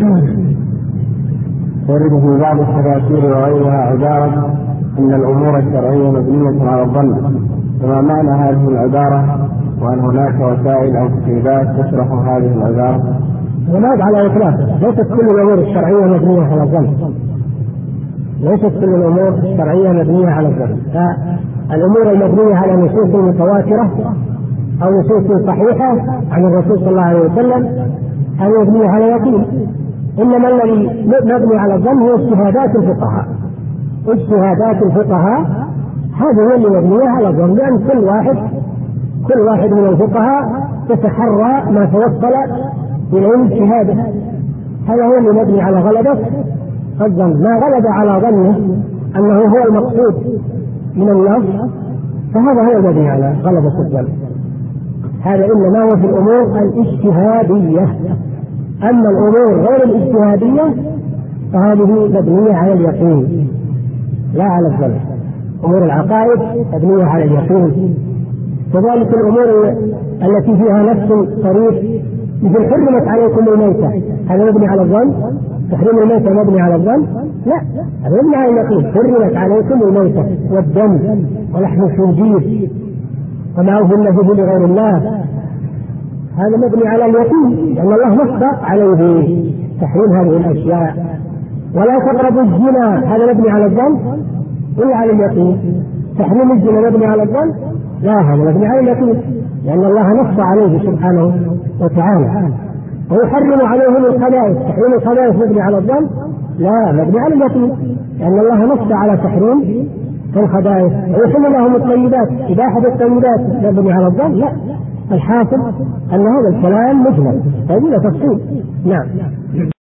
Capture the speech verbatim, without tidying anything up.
ورد في بعض التفاسير وغيرها عبارة أن الأمور الشرعية مبنية على الظن، فما معنى هذه العبارة؟ وأن هناك وسائل أو تسريبات تشرح هذه العبارة؟ هناك على إطلاق ليست كل الأمور الشرعية مبنية على الظن، ليست كل الأمور الشرعية مبنية على الظن. فالأمور المبنية على نصوص متواترة أو نصوص صحيحة عن الرسول صلى الله عليه وسلم هذه مبنية على يقين، إنما الذي مبني على الظن هو اجتهادات الفقهاء. اجتهادات الفقهاء هذه هي اللي مبنية على الظن، لأن كل واحد كل واحد من الفقهاء يتحرى ما توصل إليه اجتهاده، هذا هو اللي مبني على غلبة الظن. ما غلب على ظنه أنه هو المقصود من النص فهذا هو المبني على غلبة الظن. هذا إنما هو في الأمور الاجتهادية، أما الأمور غير الاجتهادية فهذه مبنية على اليقين لا على الظن. أمور العقائد مبنية على اليقين. كذلك الأمور التي فيها نفس صريح مثل حرمت عليكم الميتة، هذا مبني على الظن؟ تحريم الميتة مبني على الظن؟ لا، هذا مبني على اليقين. حرمت عليكم الميتة والدم ولحم الخنزير وما أهل به لغير الله، هذا مبني على اليقين لأن الله نص عليه تحريم هذه الأشياء. ولا تقربوا الزنا، هذا مبني على الظن ولا على اليقين؟ تحريم الزنا مبني على الظن؟ لا، هذا مبني على اليقين لأن الله نص عليه سبحانه وتعالى. ويحرم عليهم الخبائث، تحريم الخبائث مبني على الظن؟ لا، مبني على اليقين لأن الله نص على تحريم الخبائث. ويحل لهم الطيبات، إباحة الطيبات مبني على الظن؟ لا. الحاصل أن هذا الكلام مجمل، هذه تفصيل. نعم.